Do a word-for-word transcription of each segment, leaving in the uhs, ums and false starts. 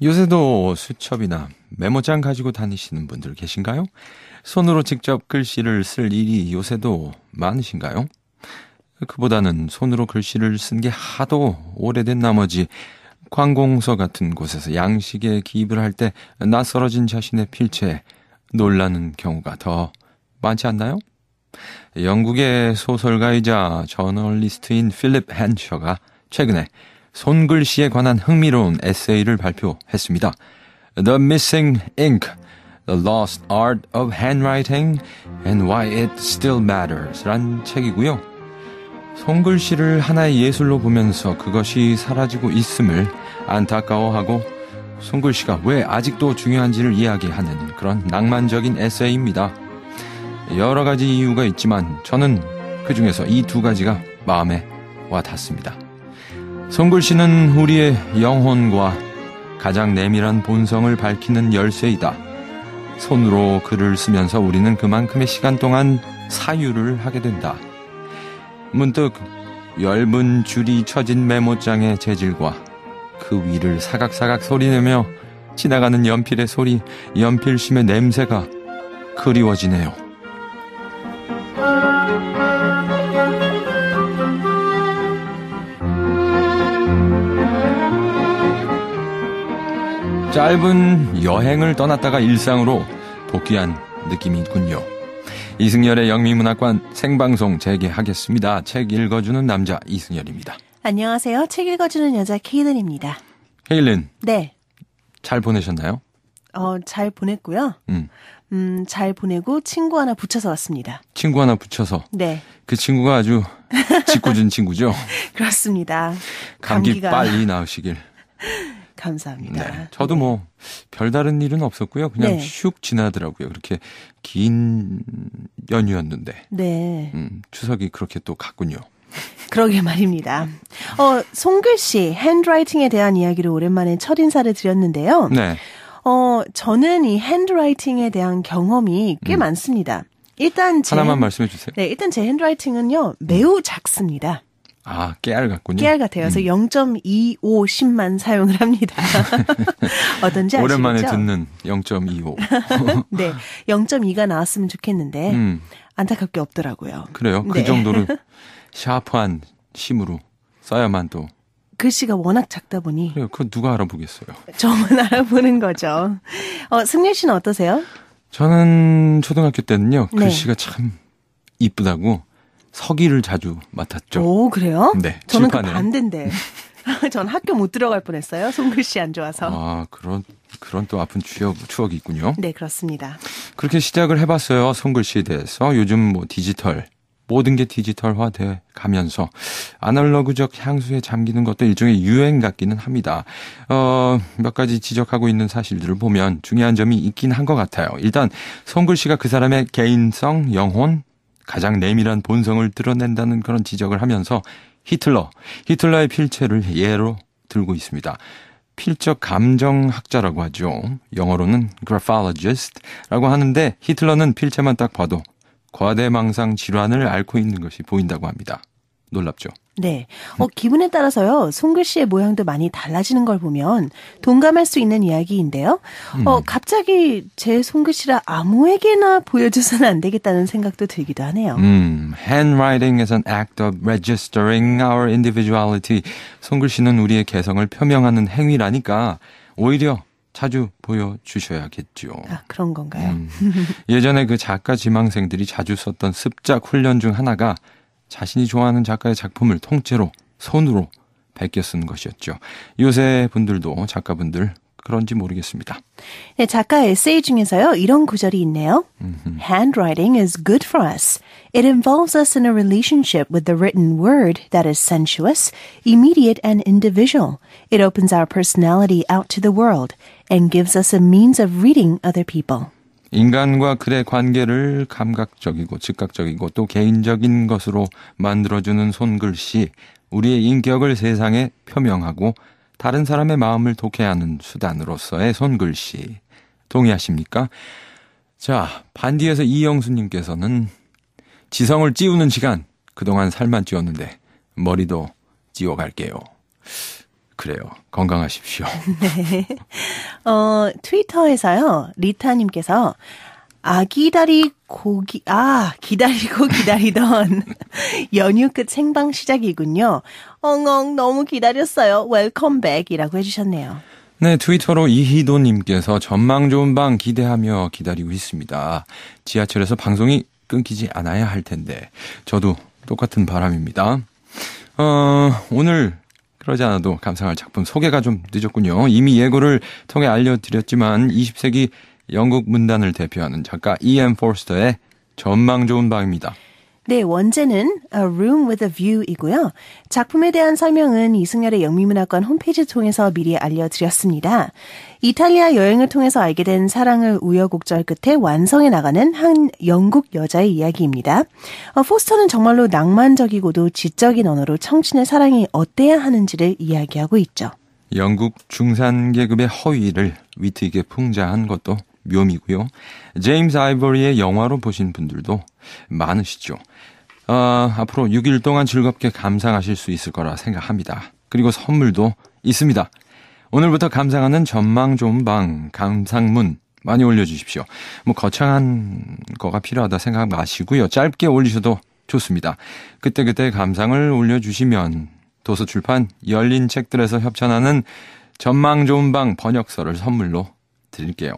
요새도 수첩이나 메모장 가지고 다니시는 분들 계신가요? 손으로 직접 글씨를 쓸 일이 요새도 많으신가요? 그보다는 손으로 글씨를 쓴 게 하도 오래된 나머지 관공서 같은 곳에서 양식에 기입을 할 때 낯설어진 자신의 필체에 놀라는 경우가 더 많지 않나요? 영국의 소설가이자 저널리스트인 필립 헨셔가 최근에 손글씨에 관한 흥미로운 에세이를 발표했습니다. The Missing Ink, The Lost Art of Handwriting and Why It Still Matters 란 책이고요. 손글씨를 하나의 예술로 보면서 그것이 사라지고 있음을 안타까워하고 손글씨가 왜 아직도 중요한지를 이야기하는 그런 낭만적인 에세이입니다. 여러 가지 이유가 있지만 저는 그 중에서 이 두 가지가 마음에 와 닿습니다. 손글씨는 우리의 영혼과 가장 내밀한 본성을 밝히는 열쇠이다. 손으로 글을 쓰면서 우리는 그만큼의 시간 동안 사유를 하게 된다. 문득 엷은 줄이 쳐진 메모장의 재질과 그 위를 사각사각 소리내며 지나가는 연필의 소리, 연필심의 냄새가 그리워지네요. 짧은 여행을 떠났다가 일상으로 복귀한 느낌이 있군요. 이승열의 영미문학관 생방송 재개하겠습니다. 책 읽어주는 남자 이승열입니다. 안녕하세요. 책 읽어주는 여자 케일린입니다. 케일린. 네. 잘 보내셨나요? 어, 잘 보냈고요. 음. 음, 잘 보내고 친구 하나 붙여서 왔습니다. 친구 하나 붙여서? 네. 그 친구가 아주 짓궂은 친구죠? 그렇습니다. 감기 감기가... 빨리 나으시길. 감사합니다. 네, 저도 네. 뭐 별다른 일은 없었고요. 그냥 네. 슉 지나더라고요. 그렇게 긴 연휴였는데. 네. 음, 추석이 그렇게 또 갔군요. 그러게 말입니다. 어, 손글씨, 핸드라이팅에 대한 이야기를 오랜만에 첫 인사를 드렸는데요. 네. 어, 저는 이 핸드라이팅에 대한 경험이 꽤 음. 많습니다. 일단 제 하나만 말씀해 주세요. 네, 일단 제 핸드라이팅은요 매우 작습니다. 아, 깨알 같군요. 깨알 같아요. 그래서 음. 영 점 이오십만 사용을 합니다. 어떤지 아시겠죠? 오랜만에 듣는 영 점 이오. 네, 영 점 이가 나왔으면 좋겠는데 음. 안타깝게 없더라고요. 그래요? 네. 그 정도로 샤프한 심으로 써야만 또. 글씨가 워낙 작다 보니. 그래요. 그거 누가 알아보겠어요. 저만 알아보는 거죠. 어, 승렬 씨는 어떠세요? 저는 초등학교 때는요. 네. 글씨가 참 이쁘다고 서기를 자주 맡았죠. 오, 그래요? 네. 저는 칠판에. 그 반대인데. 전 학교 못 들어갈 뻔했어요. 손글씨 안 좋아서. 아, 그런 그런 또 아픈 추억, 추억이 있군요. 네, 그렇습니다. 그렇게 시작을 해봤어요. 손글씨에 대해서. 요즘 뭐 디지털, 모든 게 디지털화돼 가면서 아날로그적 향수에 잠기는 것도 일종의 유행 같기는 합니다. 어, 몇 가지 지적하고 있는 사실들을 보면 중요한 점이 있긴 한 것 같아요. 일단 손글씨가 그 사람의 개인성, 영혼, 가장 내밀한 본성을 드러낸다는 그런 지적을 하면서 히틀러, 히틀러의 필체를 예로 들고 있습니다. 필적 감정학자라고 하죠. 영어로는 graphologist라고 하는데 히틀러는 필체만 딱 봐도 과대망상 질환을 앓고 있는 것이 보인다고 합니다. 놀랍죠? 네. 어, 기분에 따라서요, 손글씨의 모양도 많이 달라지는 걸 보면 동감할 수 있는 이야기인데요. 음. 어, 갑자기 제 손글씨라 아무에게나 보여줘서는 안 되겠다는 생각도 들기도 하네요. 음, handwriting is an act of registering our individuality. 손글씨는 우리의 개성을 표명하는 행위라니까 오히려 자주 보여주셔야겠죠. 아, 그런 건가요? 음, 예전에 그 작가 지망생들이 자주 썼던 습작 훈련 중 하나가 자신이 좋아하는 작가의 작품을 통째로 손으로 베껴 쓰는 것이었죠. 요새 분들도 작가분들 그런지 모르겠습니다. 네, 작가 에세이 중에서요, 이런 구절이 있네요. 음흠. Handwriting is good for us. It involves us in a relationship with the written word that is sensuous, immediate and individual. It opens our personality out to the world and gives us a means of reading other people. 인간과 글의 관계를 감각적이고 즉각적이고 또 개인적인 것으로 만들어주는 손글씨, 우리의 인격을 세상에 표명하고 다른 사람의 마음을 독해하는 수단으로서의 손글씨. 동의하십니까? 자, 반디에서 이영수님께서는 지성을 찌우는 시간, 그동안 살만 찌웠는데 머리도 찌워갈게요. 그래요. 건강하십시오. 네. 어, 트위터에서요. 리타님께서 아, 기다리, 고기, 아, 기다리고 기다리던 연휴 끝 생방 시작이군요. 엉엉, 너무 기다렸어요. 웰컴백이라고 해주셨네요. 네, 트위터로 이희도님께서 전망 좋은 방 기대하며 기다리고 있습니다. 지하철에서 방송이 끊기지 않아야 할 텐데, 저도 똑같은 바람입니다. 어, 오늘 그러지 않아도 감상할 작품 소개가 좀 늦었군요. 이미 예고를 통해 알려드렸지만 이십 세기 영국 문단을 대표하는 작가 이엠 포스터의 전망 좋은 방입니다. 네, 원제는 A Room with a View이고요. 작품에 대한 설명은 이승열의 영미문학관 홈페이지 통해서 미리 알려드렸습니다. 이탈리아 여행을 통해서 알게 된 사랑을 우여곡절 끝에 완성해 나가는 한 영국 여자의 이야기입니다. 어, 포스터는 정말로 낭만적이고도 지적인 언어로 청춘의 사랑이 어때야 하는지를 이야기하고 있죠. 영국 중산계급의 허위를 위트 있게 풍자한 것도 묘미고요. 제임스 아이버리의 영화로 보신 분들도 많으시죠. 어, 앞으로 육 일 동안 즐겁게 감상하실 수 있을 거라 생각합니다. 그리고 선물도 있습니다. 오늘부터 감상하는 전망 좋은 방 감상문 많이 올려주십시오. 뭐 거창한 거가 필요하다 생각 마시고요. 짧게 올리셔도 좋습니다. 그때그때 감상을 올려주시면 도서출판 열린 책들에서 협찬하는 전망 좋은 방 번역서를 선물로 드릴게요.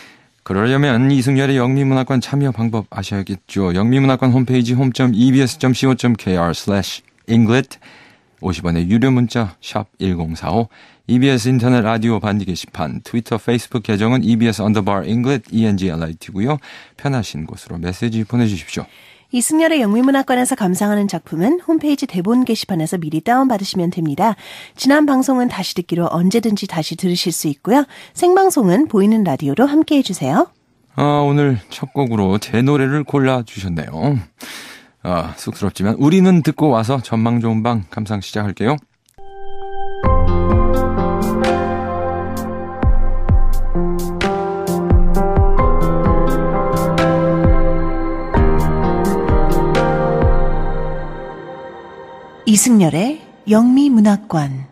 그러려면 이승열의 영미문학관 참여 방법 아셔야겠죠. 영미문학관 홈페이지 홈 점 이비에스 점 씨오 점 케이알 슬래시 잉글릿 오십 원의 유료 문자 샵 일공사오 이비에스 인터넷 라디오 반디 게시판 트위터 페이스북 계정은 이비에스 언더바 잉글릿 이엔지엘아이티고요. 편하신 곳으로 메시지 보내주십시오. 이승열의 영미문학관에서 감상하는 작품은 홈페이지 대본 게시판에서 미리 다운받으시면 됩니다. 지난 방송은 다시 듣기로 언제든지 다시 들으실 수 있고요. 생방송은 보이는 라디오로 함께해 주세요. 아, 오늘 첫 곡으로 제 노래를 골라주셨네요. 아, 쑥스럽지만 우리는 듣고 와서 전망 좋은 방 감상 시작할게요. 이승열의 영미문학관.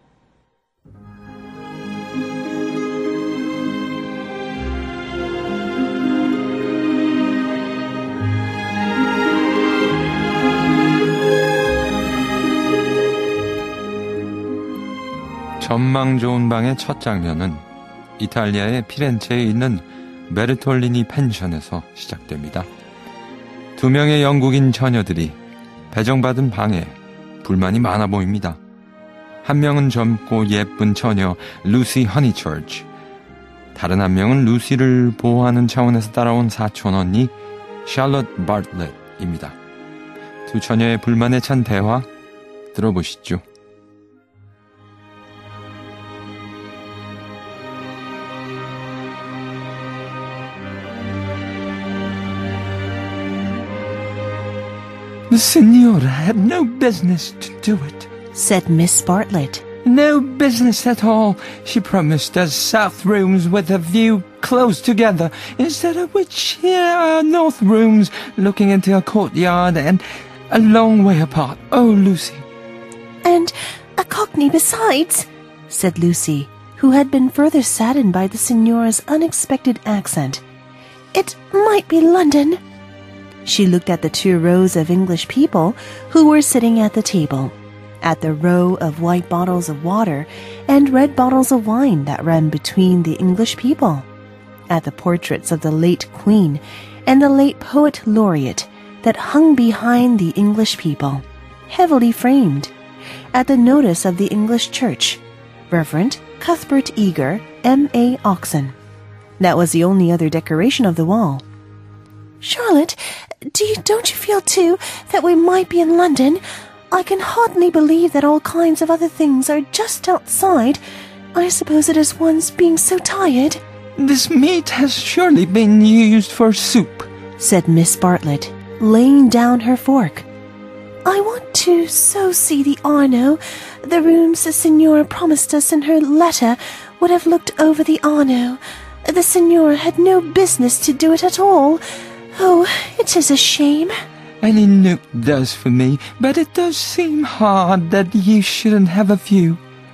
전망 좋은 방의 첫 장면은 이탈리아의 피렌체에 있는 베르톨리니 펜션에서 시작됩니다. 두 명의 영국인 처녀들이 배정받은 방에 불만이 많아 보입니다. 한 명은 젊고 예쁜 처녀 루시 허니처치, 다른 한 명은 루시를 보호하는 차원에서 따라온 사촌 언니 샬롯 바틀렛입니다. 두 처녀의 불만에 찬 대화 들어보시죠. The Signora had no business to do it, said Miss Bartlett. No business at all. She promised us south rooms with a view close together, instead of which here are north rooms looking into a courtyard and a long way apart. Oh, Lucy. And a cockney besides, said Lucy, who had been further saddened by the Signora's unexpected accent. It might be London. She looked at the two rows of English people who were sitting at the table, at the row of white bottles of water and red bottles of wine that ran between the English people, at the portraits of the late Queen and the late Poet Laureate that hung behind the English people, heavily framed, at the notice of the English Church, Reverend Cuthbert Eager, M A Oxon. That was the only other decoration of the wall. Charlotte, do you, don't you feel, too, that we might be in London? I can hardly believe that all kinds of other things are just outside. I suppose it is one's being so tired. This meat has surely been used for soup, said Miss Bartlett, laying down her fork. I want to so see the Arno. The rooms the Signora promised us in her letter would have looked over the Arno. The Signora had no business to do it at all. Oh, it is a shame. Any nook does for me, but it does seem hard that you shouldn't have a view.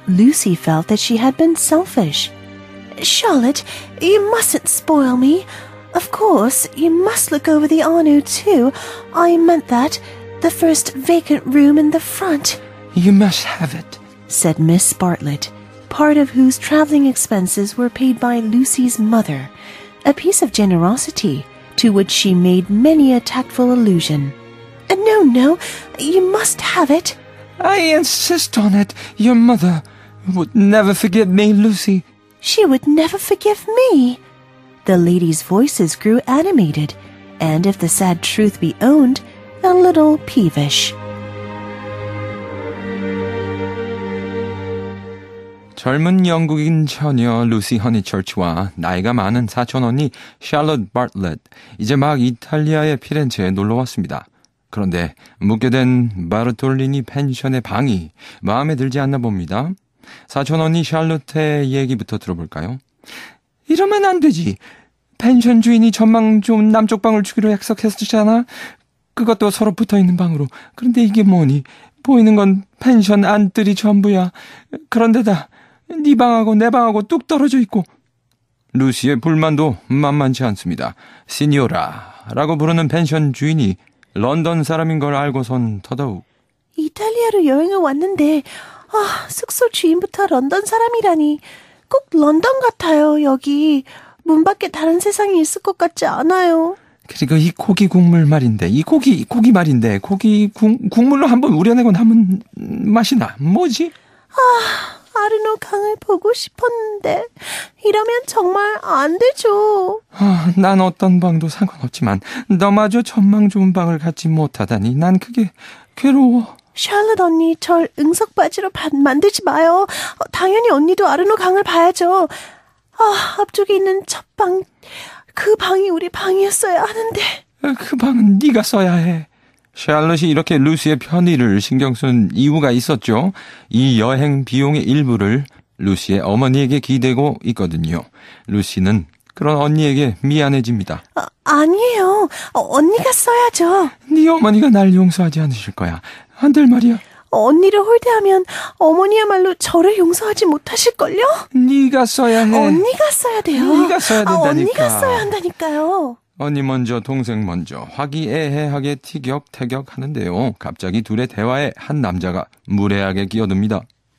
Lucy felt that she had been selfish. Charlotte, you mustn't spoil me. Of course, you must look over the Arno too. I meant that. The first vacant room in the front. You must have it, said Miss Bartlett, part of whose traveling expenses were paid by Lucy's mother, a piece of generosity to which she made many a tactful allusion. No, no, you must have it. I insist on it. Your mother would never forgive me, Lucy. She would never forgive me. The ladies' voices grew animated, and if the sad truth be owned, a little peevish. 젊은 영국인 처녀 루시 허니처치와 나이가 많은 사촌 언니 샬롯 바틀렛, 이제 막 이탈리아의 피렌체에 놀러왔습니다. 그런데 묵게 된 바르톨리니 펜션의 방이 마음에 들지 않나 봅니다. 사촌 언니 샬롯의 얘기부터 들어볼까요? 이러면 안 되지. 펜션 주인이 전망 좋은 남쪽 방을 주기로 약속했었잖아. 그것도 서로 붙어있는 방으로. 그런데 이게 뭐니? 보이는 건 펜션 안뜰이 전부야. 그런데다 네 방하고 내 방하고 뚝 떨어져 있고. 루시의 불만도 만만치 않습니다. 시니오라라고 부르는 펜션 주인이 런던 사람인 걸 알고선 더더욱. 이탈리아로 여행을 왔는데 아, 숙소 주인부터 런던 사람이라니. 꼭 런던 같아요, 여기. 문 밖에 다른 세상이 있을 것 같지 않아요. 그리고 이 고기 국물 말인데, 이 고기, 고기 말인데, 고기 국, 국물로 한번 우려내고 남은 맛이 나. 뭐지? 아, 아르노 강을 보고 싶었는데, 이러면 정말 안 되죠. 아, 난 어떤 방도 상관없지만, 너마저 전망 좋은 방을 갖지 못하다니, 난 그게 괴로워. 샬롯 언니, 절 응석바지로 만들지 마요. 어, 당연히 언니도 아르노 강을 봐야죠. 아, 앞쪽에 있는 첫 방, 그 방이 우리 방이었어야 하는데. 그 방은 네가 써야 해. 샬롯이 이렇게 루시의 편의를 신경 쓴 이유가 있었죠. 이 여행 비용의 일부를 루시의 어머니에게 기대고 있거든요. 루시는 그런 언니에게 미안해집니다. 아, 아니에요. 어, 언니가 써야죠. 네 어머니가 날 용서하지 않으실 거야. 안 될 말이야. 언니를 홀대하면 어머니야말로 저를 용서하지 못하실걸요? 네가 써야 해. 언니가 써야 돼요. 네가 써야 된다니까. 아, 언니가 써야 한다니까요. 언니 먼저 동생 먼저 화기애애하게 티격태격 하는데요. 갑자기 둘의 대화에 한 남자가 무례하게 끼어듭니다.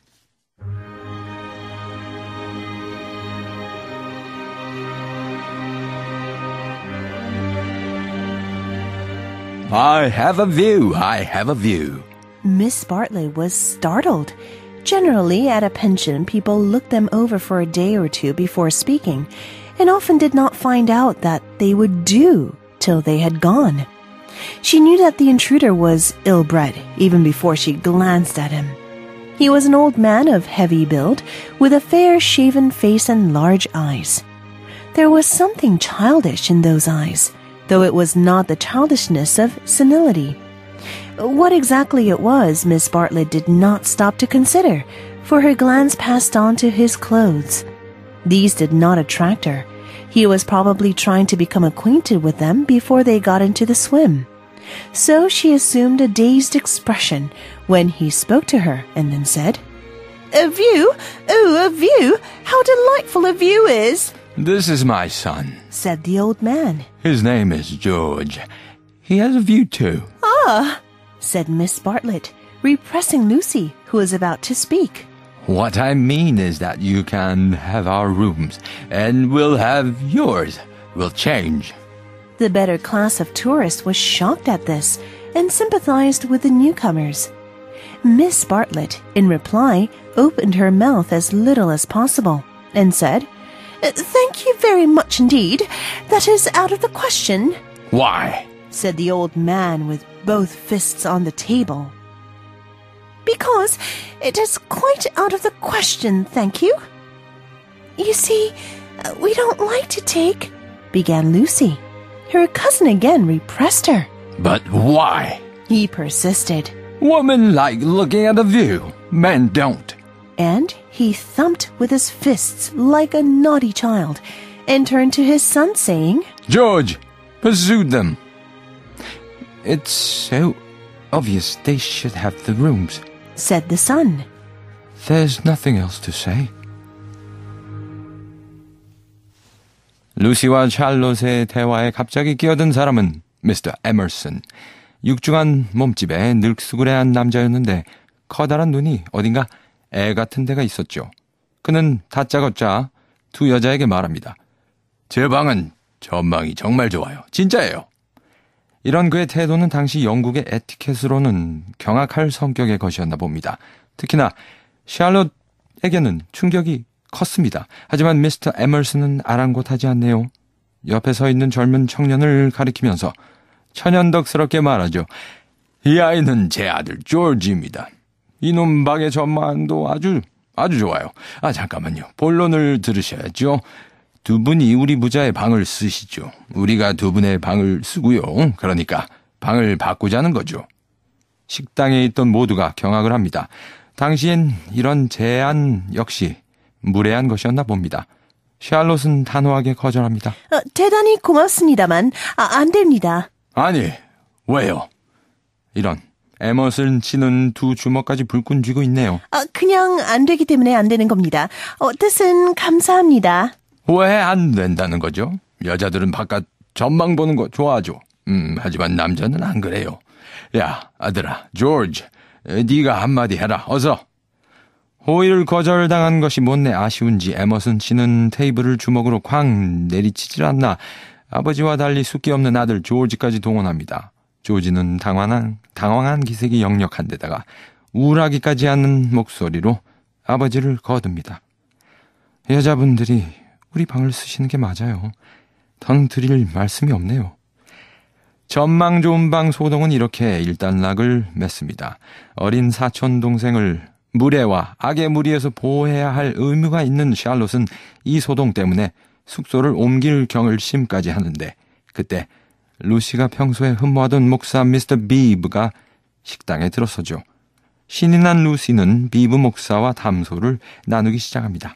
I have a view, I have a view. Miss Bartlett was startled. Generally, at a pension, people looked them over for a day or two before speaking, and often did not find out that they would do till they had gone. She knew that the intruder was ill-bred, even before she glanced at him. He was an old man of heavy build, with a fair shaven face and large eyes. There was something childish in those eyes, though it was not the childishness of senility. What exactly it was, Miss Bartlett did not stop to consider, for her glance passed on to his clothes. These did not attract her. He was probably trying to become acquainted with them before they got into the swim. So she assumed a dazed expression when he spoke to her and then said, "A view? Oh, a view! How delightful a view is!" This is my son, said the old man. His name is George. He has a view too. Ah, said Miss Bartlett, repressing Lucy, who was about to speak. What I mean is that you can have our rooms, and we'll have yours. We'll change. The better class of tourists was shocked at this and sympathized with the newcomers. Miss Bartlett, in reply, opened her mouth as little as possible and said, "Thank you very much indeed. That is out of the question." Why? Said the old man with both fists on the table. "Because it is quite out of the question, thank you. You see, we don't like to take," began Lucy. Her cousin again repressed her. But why? He persisted. Women like looking at a view. Men don't. And he thumped with his fists like a naughty child and turned to his son, saying, George, pursue them. It's so obvious they should have the rooms, said the son. There's nothing else to say. 루시와 샬롯의 대화에 갑자기 끼어든 사람은 미스터 에머슨. 육중한 몸집에 늙수그레한 남자였는데 커다란 눈이 어딘가 애 같은 데가 있었죠. 그는 다짜고짜 두 여자에게 말합니다. 제 방은 전망이 정말 좋아요. 진짜예요. 이런 그의 태도는 당시 영국의 에티켓으로는 경악할 성격의 것이었나 봅니다. 특히나 샬롯에게는 충격이 컸습니다. 하지만 미스터 에머슨은 아랑곳하지 않네요. 옆에 서 있는 젊은 청년을 가리키면서 천연덕스럽게 말하죠. 이 아이는 제 아들 조지입니다. 이놈 방의 전망도 아주 아주 좋아요. 아 잠깐만요. 본론을 들으셔야죠. 두 분이 우리 부자의 방을 쓰시죠. 우리가 두 분의 방을 쓰고요. 그러니까 방을 바꾸자는 거죠. 식당에 있던 모두가 경악을 합니다. 당시엔 이런 제안 역시 무례한 것이었나 봅니다. 샬롯은 단호하게 거절합니다. 어, 대단히 고맙습니다만 아, 안 됩니다. 아니, 왜요? 이런 에머슨 치는 두 주먹까지 불끈 쥐고 있네요. 아, 그냥 안 되기 때문에 안 되는 겁니다. 어, 뜻은 감사합니다. 왜 안 된다는 거죠? 여자들은 바깥 전망 보는 거 좋아하죠. 음, 하지만 남자는 안 그래요. 야, 아들아, 조지, 네가 한마디 해라, 어서. 호의를 거절당한 것이 못내 아쉬운지 에머슨 씨는 테이블을 주먹으로 쾅 내리치질 않나 아버지와 달리 숫기 없는 아들 조지까지 동원합니다. 조지는 당황한, 당황한 기색이 역력한 데다가 우울하기까지 하는 목소리로 아버지를 거듭니다. 여자분들이 우리 방을 쓰시는 게 맞아요. 더 드릴 말씀이 없네요. 전망 좋은 방 소동은 이렇게 일단락을 맺습니다. 어린 사촌 동생을 무례와 악의 무리에서 보호해야 할 의무가 있는 샬롯은 이 소동 때문에 숙소를 옮길 경을심까지 하는데 그때 루시가 평소에 흠모하던 목사 미스터 비브가 식당에 들어서죠. 신이 난 루시는 비브 목사와 담소를 나누기 시작합니다.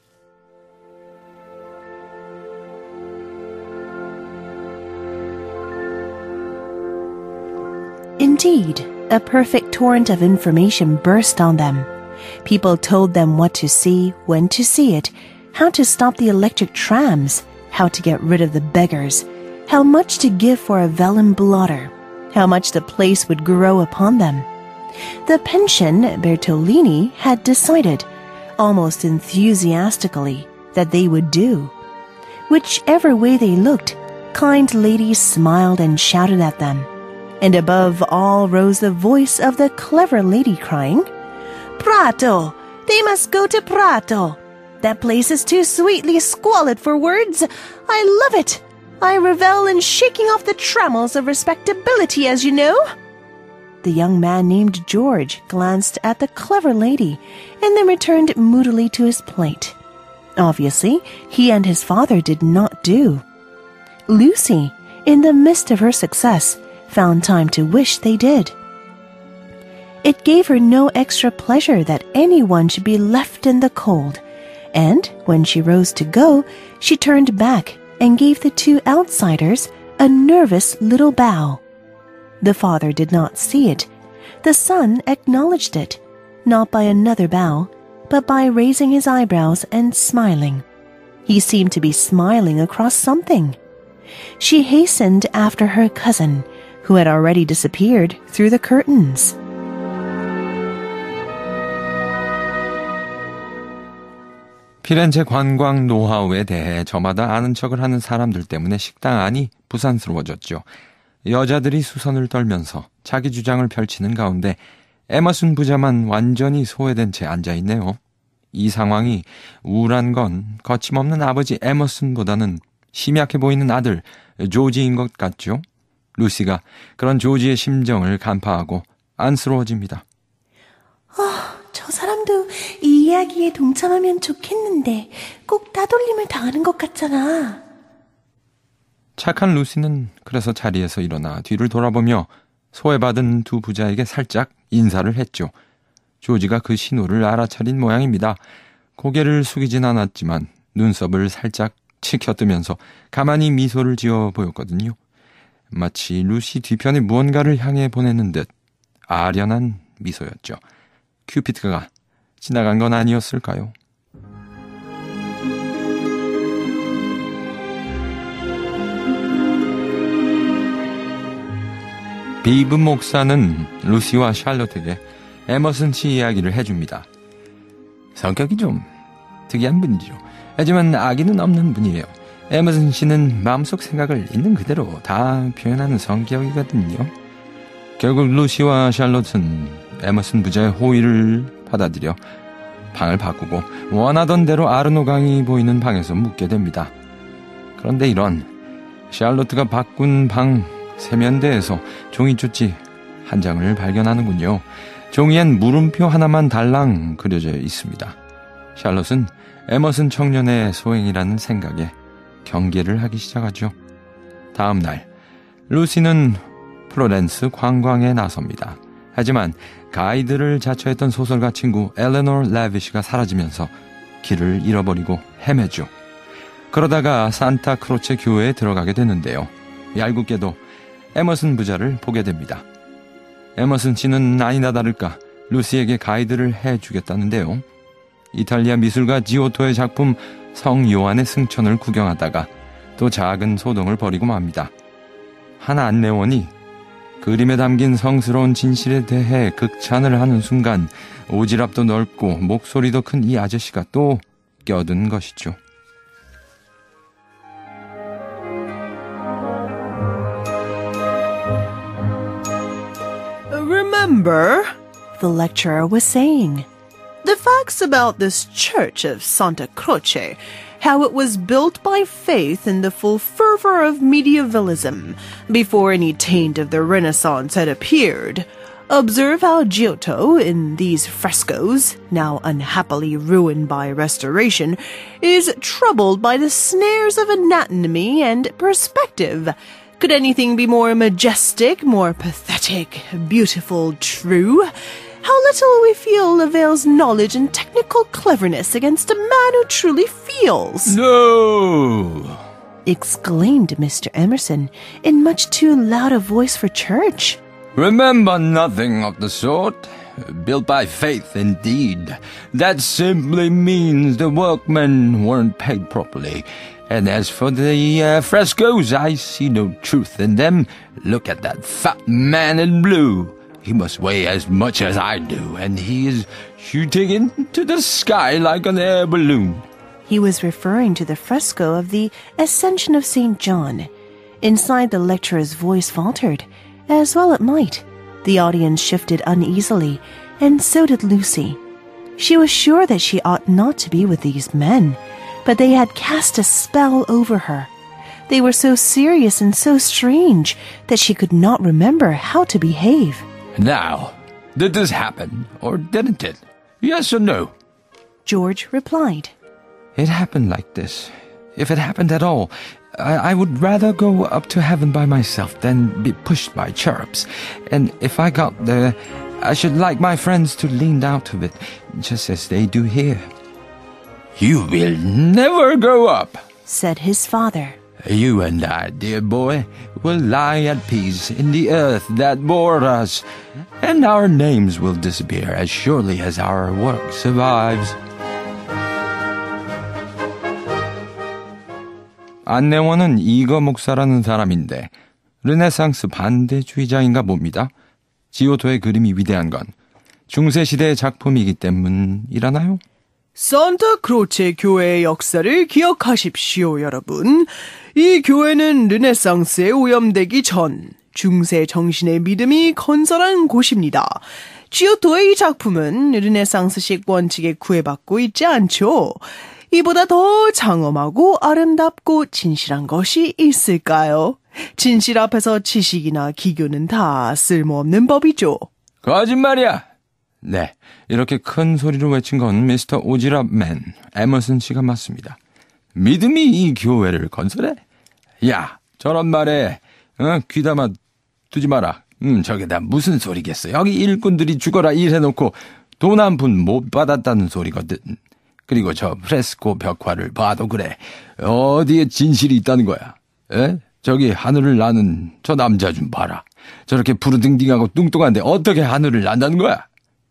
Indeed, a perfect torrent of information burst on them. People told them what to see, when to see it, how to stop the electric trams, how to get rid of the beggars, how much to give for a vellum blotter, how much the place would grow upon them. The pension Bertolini had decided, almost enthusiastically, that they would do. Whichever way they looked, kind ladies smiled and shouted at them. And above all rose the voice of the clever lady crying, Prato! They must go to Prato! That place is too sweetly squalid for words. I love it! I revel in shaking off the trammels of respectability, as you know. The young man named George glanced at the clever lady and then returned moodily to his plate. Obviously, he and his father did not do. Lucy, in the midst of her success, found time to wish they did. It gave her no extra pleasure that anyone should be left in the cold, and when she rose to go, she turned back and gave the two outsiders a nervous little bow. The father did not see it. The son acknowledged it, not by another bow, but by raising his eyebrows and smiling. He seemed to be smiling across something. She hastened after her cousin, who had already disappeared through the curtains. 피렌체 관광 노하우에 대해 저마다 아는 척을 하는 사람들 때문에 식당 안이 부산스러워졌죠. 여자들이 수선을 떨면서 자기 주장을 펼치는 가운데 에머슨 부자만 완전히 소외된 채 앉아있네요. 이 상황이 우울한 건 거침없는 아버지 에머슨보다는 심약해 보이는 아들 조지인 것 같죠. 루시가 그런 조지의 심정을 간파하고 안쓰러워집니다. 아, 저 사람도 이 이야기에 동참하면 좋겠는데 꼭 따돌림을 당하는 것 같잖아. 착한 루시는 그래서 자리에서 일어나 뒤를 돌아보며 소외받은 두 부자에게 살짝 인사를 했죠. 조지가 그 신호를 알아차린 모양입니다. 고개를 숙이진 않았지만 눈썹을 살짝 치켜뜨면서 가만히 미소를 지어 보였거든요. 마치 루시 뒤편에 무언가를 향해 보내는 듯 아련한 미소였죠. 큐피트가 지나간 건 아니었을까요? 비브 목사는 루시와 샬롯에게 에머슨 씨 이야기를 해줍니다. 성격이 좀 특이한 분이죠. 하지만 악의는 없는 분이에요. 에머슨 씨는 마음속 생각을 있는 그대로 다 표현하는 성격이거든요. 결국 루시와 샬롯은 에머슨 부자의 호의를 받아들여 방을 바꾸고 원하던 대로 아르노강이 보이는 방에서 묵게 됩니다. 그런데 이런 샬롯가 바꾼 방 세면대에서 종이 쪽지 한 장을 발견하는군요. 종이엔 물음표 하나만 달랑 그려져 있습니다. 샬롯은 에머슨 청년의 소행이라는 생각에 경계를 하기 시작하죠. 다음 날 루시는 플로렌스 관광에 나섭니다. 하지만 가이드를 자처했던 소설가 친구 엘레노 레비시가 사라지면서 길을 잃어버리고 헤매죠. 그러다가 산타 크로체 교회에 들어가게 되는데요. 얄궂게도 에머슨 부자를 보게 됩니다. 에머슨 씨는 아니나 다를까 루시에게 가이드를 해주겠다는데요. 이탈리아 미술가 지오토의 작품 성 요한의 승천을 구경하다가 또 작은 소동을 벌이고 맙니다. 한 안내원이 그림에 담긴 성스러운 진실에 대해 극찬을 하는 순간 오지랖도 넓고 목소리도 큰 이 아저씨가 또 껴든 것이죠. Remember, the lecturer was saying, the facts about this church of Santa Croce, how it was built by faith in the full fervor of medievalism, before any taint of the Renaissance had appeared. Observe how Giotto, in these frescoes, now unhappily ruined by restoration, is troubled by the snares of anatomy and perspective. Could anything be more majestic, more pathetic, beautiful, true? How little we feel avails knowledge and technical cleverness against a man who truly feels. No! Exclaimed Mister Emerson in much too loud a voice for church. Remember nothing of the sort. Built by faith, indeed. That simply means the workmen weren't paid properly. And as for the uh, frescoes, I see no truth in them. Look at that fat man in blue. He must weigh as much as I do, and he is shooting into the sky like an air balloon. He was referring to the fresco of the Ascension of Saint John. Inside, the lecturer's voice faltered, as well it might. The audience shifted uneasily, and so did Lucy. She was sure that she ought not to be with these men, but they had cast a spell over her. They were so serious and so strange that she could not remember how to behave. Now, did this happen, or didn't it? Yes or no? George replied. It happened like this. If it happened at all, I, I would rather go up to heaven by myself than be pushed by cherubs. And if I got there, I should like my friends to lean out of it, just as they do here. You will never go up, said his father. You and I, dear boy, will lie at peace in the earth that bore us, and our names will disappear as surely as our work survives. 안내원은 이거 목사라는 사람인데 르네상스 반대주의자인가 봅니다. 지오토의 그림이 위대한 건 중세시대의 작품이기 때문이라나요? 산타 크로체 교회의 역사를 기억하십시오, 여러분. 이 교회는 르네상스에 오염되기 전 중세 정신의 믿음이 건설한 곳입니다. 지오토의 이 작품은 르네상스식 원칙에 구애받고 있지 않죠. 이보다 더 장엄하고 아름답고 진실한 것이 있을까요? 진실 앞에서 지식이나 기교는 다 쓸모없는 법이죠. 거짓말이야. 네, 이렇게 큰 소리로 외친 건 미스터 오지랖맨 에머슨 씨가 맞습니다. 믿음이 이 교회를 건설해? 야, 저런 말에 어, 귀담아 두지 마라. 음, 저게 다 무슨 소리겠어. 여기 일꾼들이 죽어라 일해놓고 돈 한 푼 못 받았다는 소리거든. 그리고 저 프레스코 벽화를 봐도 그래. 어디에 진실이 있다는 거야. 에? 저기 하늘을 나는 저 남자 좀 봐라. 저렇게 푸르딩딩하고 뚱뚱한데 어떻게 하늘을 난다는 거야?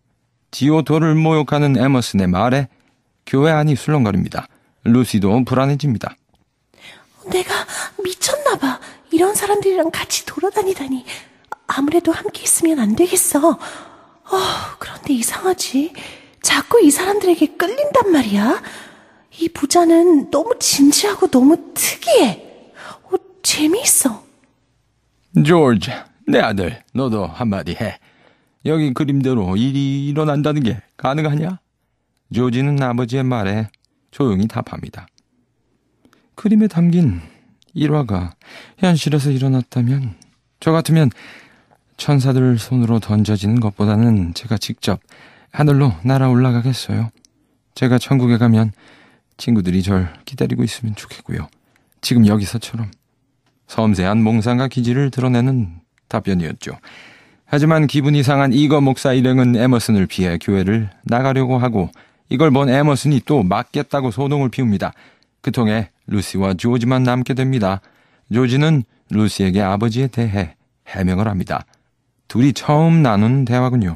디오도를 모욕하는 에머슨의 말에 교회 안이 술렁거립니다. 루시도 불안해집니다. 내가 미쳤나 봐. 이런 사람들이랑 같이 돌아다니다니. 아무래도 함께 있으면 안 되겠어. 어, 그런데 이상하지. 자꾸 이 사람들에게 끌린단 말이야. 이 부자는 너무 진지하고 너무 특이해. 어, 재미있어. 조지, 내 아들, 너도 한마디 해. 여기 그림대로 일이 일어난다는 게 가능하냐? 조지는 아버지의 말에 조용히 답합니다. 그림에 담긴 일화가 현실에서 일어났다면 저 같으면 천사들 손으로 던져지는 것보다는 제가 직접 하늘로 날아 올라가겠어요. 제가 천국에 가면 친구들이 절 기다리고 있으면 좋겠고요. 지금 여기서처럼. 섬세한 몽상과 기질을 드러내는 답변이었죠. 하지만 기분이 상한 이거 목사 일행은 에머슨을 피해 교회를 나가려고 하고 이걸 본 에머슨이 또 맞겠다고 소동을 피웁니다. 그 통해 루시와 조지만 남게 됩니다. 조지는 루시에게 아버지에 대해 해명을 합니다. 둘이 처음 나눈 대화군요.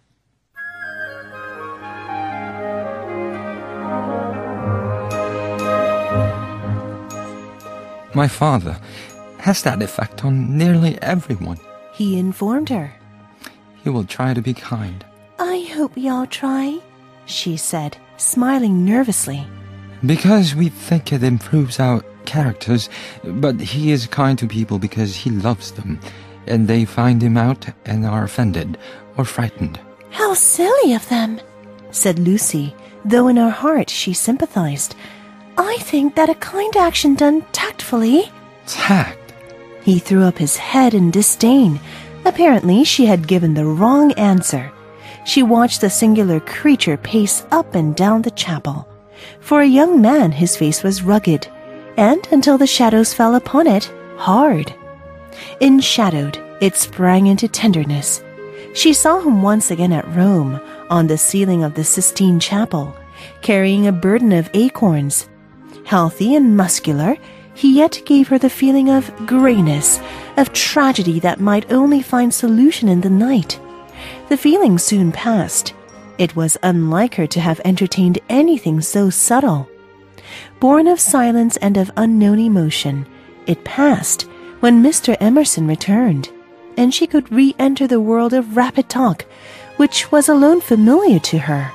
My father has that effect on nearly everyone. He informed her. He will try to be kind. I hope we all try, she said, smiling nervously. Because we think it improves our characters, but he is kind to people because he loves them, and they find him out and are offended or frightened. How silly of them, said Lucy, though in her heart she sympathized. I think that a kind action done tactfully... Tact? He threw up his head in disdain. Apparently she had given the wrong answer. She watched the singular creature pace up and down the chapel. For a young man, his face was rugged, and until the shadows fell upon it, hard. Enshadowed, it sprang into tenderness. She saw him once again at Rome, on the ceiling of the Sistine Chapel, carrying a burden of acorns. Healthy and muscular, he yet gave her the feeling of grayness, of tragedy that might only find solution in the night. The feeling soon passed. It was unlike her to have entertained anything so subtle. Born of silence and of unknown emotion, it passed when Mister Emerson returned, and she could re-enter the world of rapid talk, which was alone familiar to her.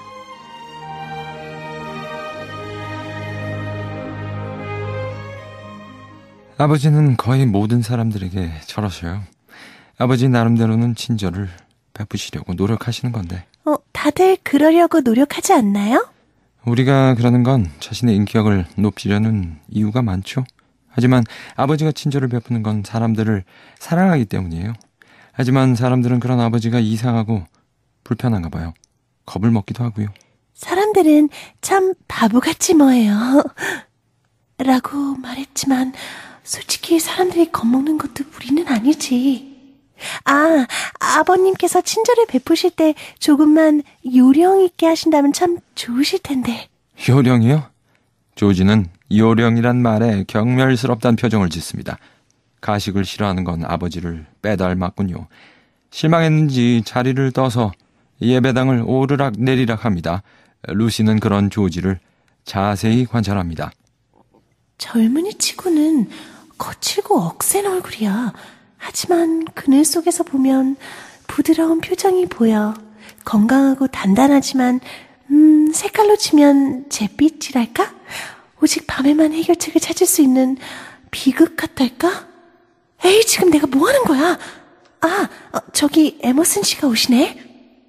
아버지는 거의 모든 사람들에게 저러셔요. 아버지 나름대로는 친절을 베푸시려고 노력하시는 건데. 어, 다들 그러려고 노력하지 않나요? 우리가 그러는 건 자신의 인격을 높이려는 이유가 많죠. 하지만 아버지가 친절을 베푸는 건 사람들을 사랑하기 때문이에요. 하지만 사람들은 그런 아버지가 이상하고 불편한가 봐요. 겁을 먹기도 하고요. 사람들은 참 바보같지 뭐예요. 라고 말했지만 솔직히 사람들이 겁먹는 것도 우리는 아니지. 아, 아버님께서 친절을 베푸실 때 조금만 요령 있게 하신다면 참 좋으실 텐데. 요령이요? 조지는 요령이란 말에 경멸스럽다는 표정을 짓습니다. 가식을 싫어하는 건 아버지를 빼닮았군요. 실망했는지 자리를 떠서 예배당을 오르락 내리락 합니다. 루시는 그런 조지를 자세히 관찰합니다. 젊은이 치고는 거칠고 억센 얼굴이야. 하지만 그늘 속에서 보면 부드러운 표정이 보여. 건강하고 단단하지만 음, 색깔로 치면 잿빛이랄까? 오직 밤에만 해결책을 찾을 수 있는 비극 같달까? 에이, 지금 내가 뭐 하는 거야? 아, 어, 저기 에머슨 씨가 오시네.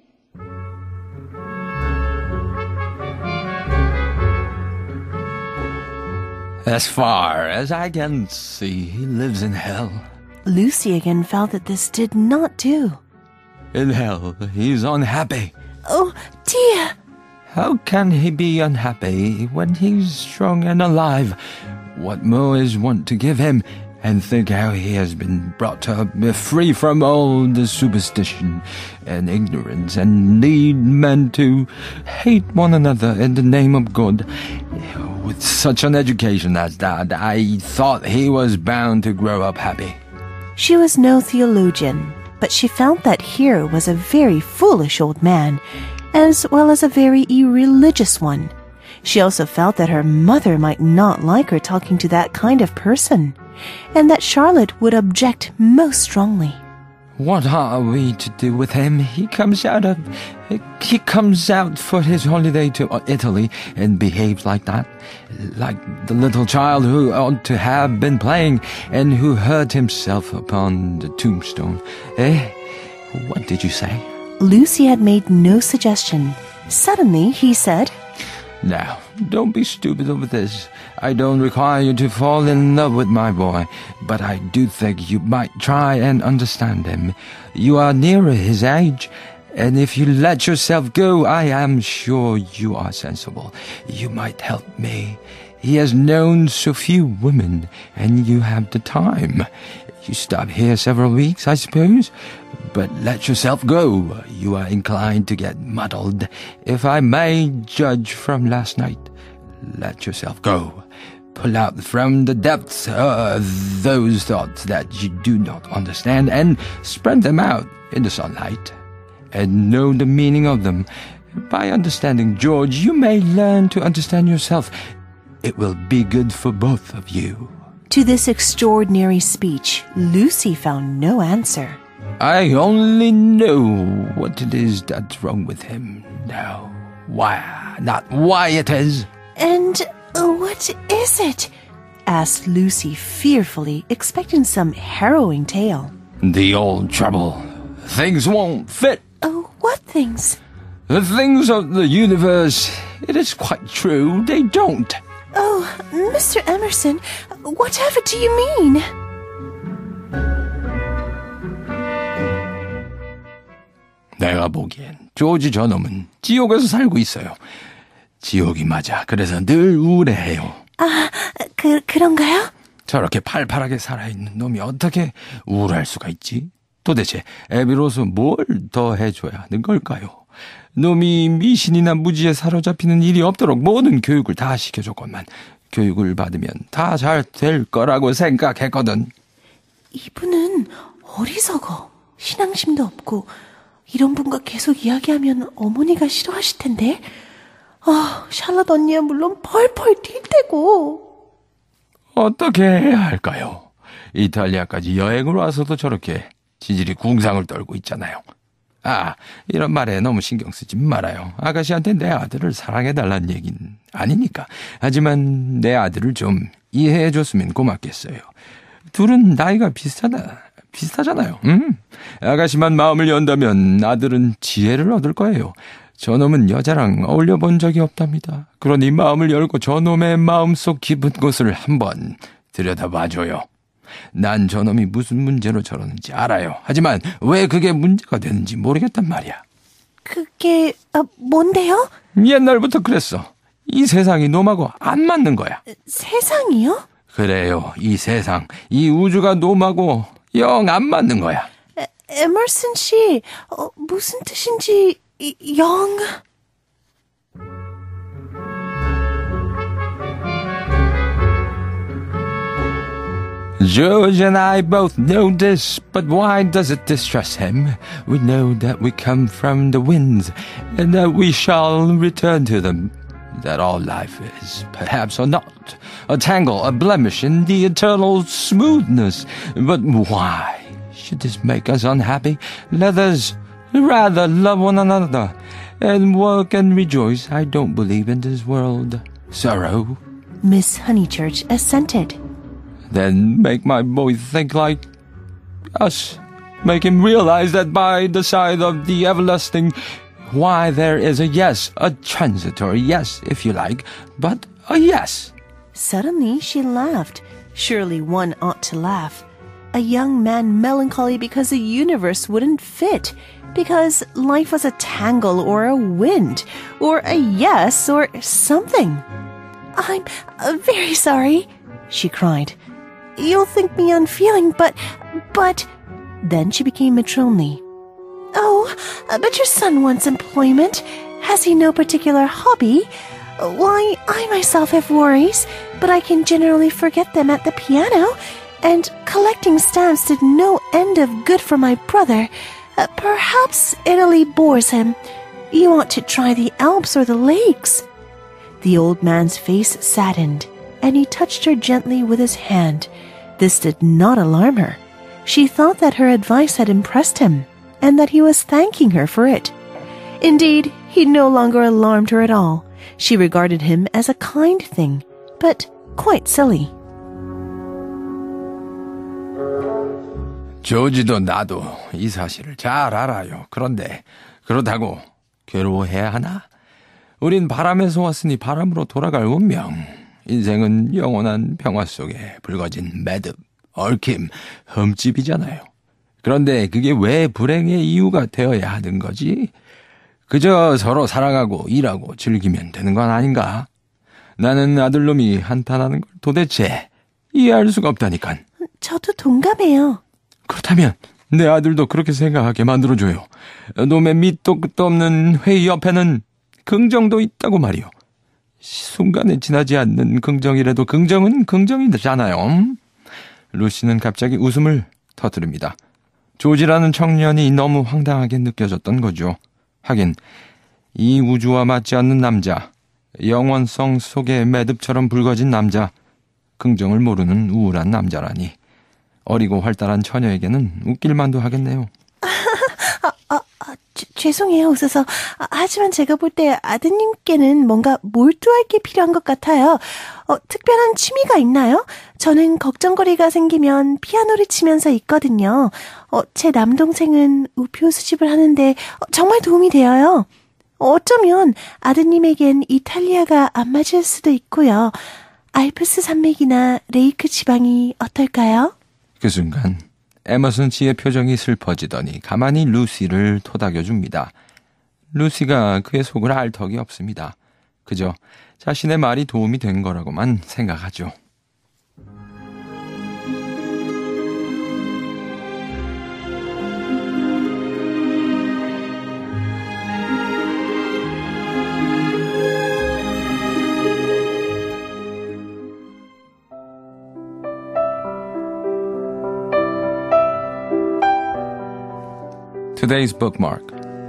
As far as I can see, he lives in hell. Lucy again felt that this did not do. In hell, he's unhappy. Oh, dear. How can he be unhappy when he's strong and alive? What more is one to give him? And think how he has been brought up free from all the superstition and ignorance and lead men to hate one another in the name of God. With such an education as that, I thought he was bound to grow up happy. She was no theologian, but she felt that here was a very foolish old man, as well as a very irreligious one. She also felt that her mother might not like her talking to that kind of person, and that Charlotte would object most strongly. What are we to do with him? He comes out of... He comes out for his holiday to Italy and behaves like that. Like the little child who ought to have been playing and who hurt himself upon the tombstone. Eh? What did you say? Lucy had made no suggestion. Suddenly, he said, Now, don't be stupid over this. I don't require you to fall in love with my boy, but I do think you might try and understand him. You are nearer his age, and if you let yourself go, I am sure you are sensible. You might help me. He has known so few women, and you have the time. You stop here several weeks, I suppose, but let yourself go. You are inclined to get muddled, if I may judge from last night. Let yourself go. Pull out from the depths uh, those thoughts that you do not understand and spread them out in the sunlight. And know the meaning of them. By understanding George, you may learn to understand yourself. It will be good for both of you. To this extraordinary speech, Lucy found no answer. I only know what it is that's wrong with him now. Why, not why it is. And what is it? Asked Lucy fearfully, expecting some harrowing tale. The old trouble. Things won't fit. Oh, what things? The things of the universe. It is quite true. They don't. Oh, Mister Emerson, whatever do you mean? 내가 보기엔 조지 저놈은 지옥에서 살고 있어요. 지옥이 맞아. 그래서 늘 우울해해요. 아, 그, 그런가요? 저렇게 팔팔하게 살아있는 놈이 어떻게 우울할 수가 있지? 도대체 애비로서 뭘 더 해줘야 하는 걸까요? 놈이 미신이나 무지에 사로잡히는 일이 없도록 모든 교육을 다 시켜줬건만 교육을 받으면 다 잘 될 거라고 생각했거든. 이분은 어리석어. 신앙심도 없고 이런 분과 계속 이야기하면 어머니가 싫어하실 텐데. 아, 샬럿 언니야 물론 펄펄 뛸 테고. 어떻게 해야 할까요? 이탈리아까지 여행을 와서도 저렇게 지질이 궁상을 떨고 있잖아요. 아, 이런 말에 너무 신경 쓰지 말아요. 아가씨한테 내 아들을 사랑해달라는 얘긴 아니니까. 하지만 내 아들을 좀 이해해줬으면 고맙겠어요. 둘은 나이가 비슷하다, 비슷하잖아요. 음? 아가씨만 마음을 연다면 아들은 지혜를 얻을 거예요. 저놈은 여자랑 어울려 본 적이 없답니다. 그러니 마음을 열고 저놈의 마음속 깊은 곳을 한번 들여다봐줘요. 난 저놈이 무슨 문제로 저러는지 알아요. 하지만 왜 그게 문제가 되는지 모르겠단 말이야. 그게 아, 뭔데요? 옛날부터 그랬어. 이 세상이 놈하고 안 맞는 거야. 세상이요? 그래요. 이 세상, 이 우주가 놈하고 영 안 맞는 거야. 에, 에머슨 씨, 어, 무슨 뜻인지 이, 영... George and I both know this, but why does it distress him? We know that we come from the winds, and that we shall return to them. That all life is, perhaps or not, a tangle, a blemish in the eternal smoothness. But why should this make us unhappy? Let us rather love one another, and work and rejoice. I don't believe in this world sorrow. Miss Honeychurch assented. Then make my boy think like us. Make him realize that by the side of the everlasting, why there is a yes, a transitory yes, if you like, but a yes. Suddenly she laughed. Surely one ought to laugh. A young man melancholy because the universe wouldn't fit, because life was a tangle or a wind, or a yes or something. I'm uh, very sorry, she cried. You'll think me unfeeling, but, but... Then she became matronly. Oh, but your son wants employment. Has he no particular hobby? Why, I myself have worries, but I can generally forget them at the piano, and collecting stamps did no end of good for my brother. Uh, perhaps Italy bores him. You ought to try the Alps or the lakes. The old man's face saddened, and he touched her gently with his hand. This did not alarm her. She thought that her advice had impressed him, and that he was thanking her for it. Indeed, he no longer alarmed her at all. She regarded him as a kind thing, but quite silly. 조지도 나도 이 사실을 잘 알아요. 그런데 그렇다고 괴로워해야 하나? 우린 바람에서 왔으니 바람으로 돌아갈 운명. 인생은 영원한 평화 속에 불거진 매듭, 얽힘, 흠집이잖아요. 그런데 그게 왜 불행의 이유가 되어야 하는 거지? 그저 서로 사랑하고 일하고 즐기면 되는 건 아닌가? 나는 아들놈이 한탄하는 걸 도대체 이해할 수가 없다니까. 저도 동감해요. 그렇다면 내 아들도 그렇게 생각하게 만들어줘요. 놈의 밑도 끝도 없는 회의 옆에는 긍정도 있다고 말이요. 순간에 지나지 않는 긍정이라도 긍정은 긍정이잖아요. 루시는 갑자기 웃음을 터뜨립니다. 조지라는 청년이 너무 황당하게 느껴졌던 거죠. 하긴 이 우주와 맞지 않는 남자, 영원성 속의 매듭처럼 붉어진 남자, 긍정을 모르는 우울한 남자라니. 어리고 활달한 처녀에게는 웃길만도 하겠네요. 아, 아, 아, 주, 죄송해요, 웃어서. 아, 하지만 제가 볼 때 아드님께는 뭔가 몰두할 게 필요한 것 같아요. 어, 특별한 취미가 있나요? 저는 걱정거리가 생기면 피아노를 치면서 있거든요. 어, 제 남동생은 우표 수집을 하는데 어, 정말 도움이 되어요. 어쩌면 아드님에겐 이탈리아가 안 맞을 수도 있고요. 알프스 산맥이나 레이크 지방이 어떨까요? 그 순간 에머슨 씨의 표정이 슬퍼지더니 가만히 루시를 토닥여줍니다. 루시가 그의 속을 알 턱이 없습니다. 그저 자신의 말이 도움이 된 거라고만 생각하죠. Today's bookmark.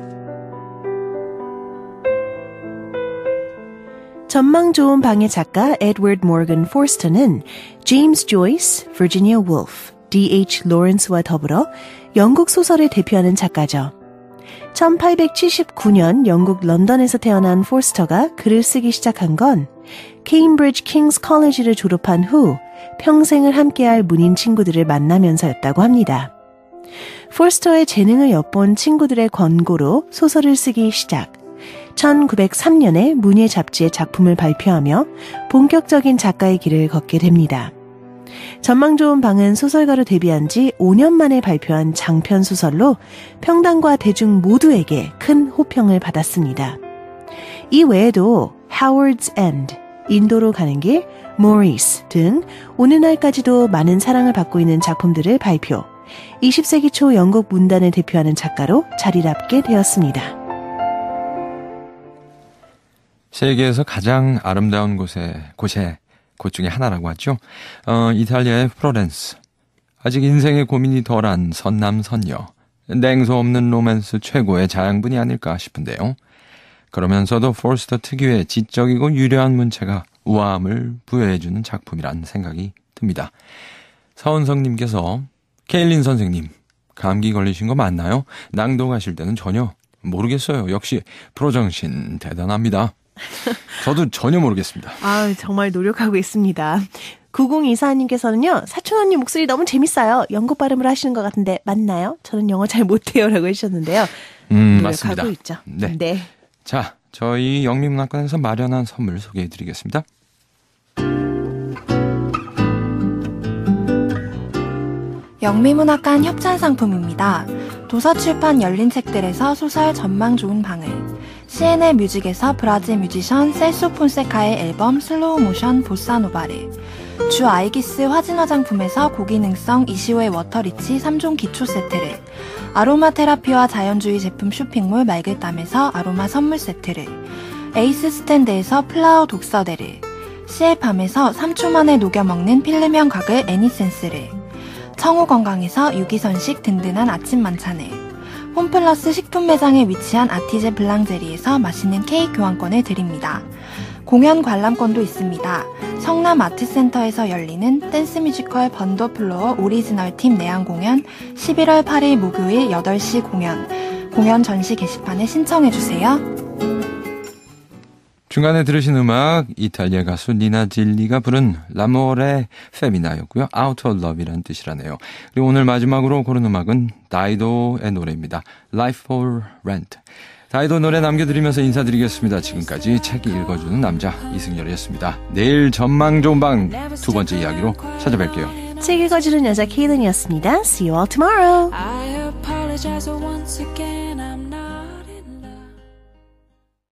전망 좋은 방의 작가 에드워드 모건 포스터는 제임스 조이스, 버지니아 울프, 디 에이치 로렌스와 더불어 영국 소설을 대표하는 작가죠. 천팔백칠십구 년 영국 런던에서 태어난 포스터가 글을 쓰기 시작한 건 케임브리지 킹스 컬리지를 졸업한 후 평생을 함께할 문인 친구들을 만나면서였다고 합니다. 포스터의 재능을 엿본 친구들의 권고로 소설을 쓰기 시작. 천구백삼 년에 문예 잡지에 작품을 발표하며 본격적인 작가의 길을 걷게 됩니다. 전망 좋은 방은 소설가로 데뷔한 지 오 년 만에 발표한 장편 소설로 평당과 대중 모두에게 큰 호평을 받았습니다. 이 외에도 Howard's End, 인도로 가는 길, Maurice 등 오늘날까지도 많은 사랑을 받고 있는 작품들을 발표. 이십 세기 초 영국 문단을 대표하는 작가로 자리잡게 되었습니다. 세계에서 가장 아름다운 곳에, 곳에, 곳 중에 하나라고 하죠. 어, 이탈리아의 플로렌스. 아직 인생의 고민이 덜한 선남선녀. 냉소 없는 로맨스 최고의 자양분이 아닐까 싶은데요. 그러면서도 포스터 특유의 지적이고 유려한 문체가 우아함을 부여해주는 작품이란 생각이 듭니다. 서은성님께서 케일린 선생님, 감기 걸리신 거 맞나요? 낭독하실 때는 전혀 모르겠어요. 역시 프로정신 대단합니다. 저도 전혀 모르겠습니다. 아, 정말 노력하고 있습니다. 구공이사님께서는요, 사촌 언니 목소리 너무 재밌어요. 영국 발음을 하시는 것 같은데 맞나요? 저는 영어 잘 못해요 라고 해주셨는데요. 음, 노력하고 맞습니다. 있죠. 네. 네. 자, 저희 영미문학관에서 마련한 선물 소개해드리겠습니다. 영미문학관 협찬상품입니다. 도서출판 열린 책들에서 소설 전망 좋은 방을, 씨엔엘 뮤직에서 브라질 뮤지션 셀소 폰세카의 앨범 슬로우 모션 보사노바를, 주 아이기스 화진 화장품에서 고기능성 이시오의 워터리치 삼 종 기초 세트를, 아로마 테라피와 자연주의 제품 쇼핑몰 맑을땀에서 아로마 선물 세트를, 에이스 스탠드에서 플라워 독서대를, 씨엘팜에서 삼 초 만에 녹여 먹는 필름형 가글 애니센스를, 청우 건강에서 유기선식 든든한 아침 만찬을, 홈플러스 식품 매장에 위치한 아티제 블랑제리에서 맛있는 케이크 교환권을 드립니다. 공연 관람권도 있습니다. 성남 아트센터에서 열리는 댄스 뮤지컬 번더플로어 오리지널 팀 내한 공연 십일월 팔일 목요일 여덟 시 공연. 공연 전시 게시판에 신청해주세요. 중간에 들으신 음악 이탈리아 가수 니나 질리가 부른 라모레 페미나였고요. Out of Love이라는 뜻이라네요. 그리고 오늘 마지막으로 고른 음악은 다이도의 노래입니다. Life for Rent. 다이도 노래 남겨드리면서 인사드리겠습니다. 지금까지 책 읽어주는 남자 이승열이었습니다. 내일 전망 좋은 방 두 번째 이야기로 찾아뵐게요. 책 읽어주는 여자 케이든이었습니다. See you all tomorrow. I apologize once again.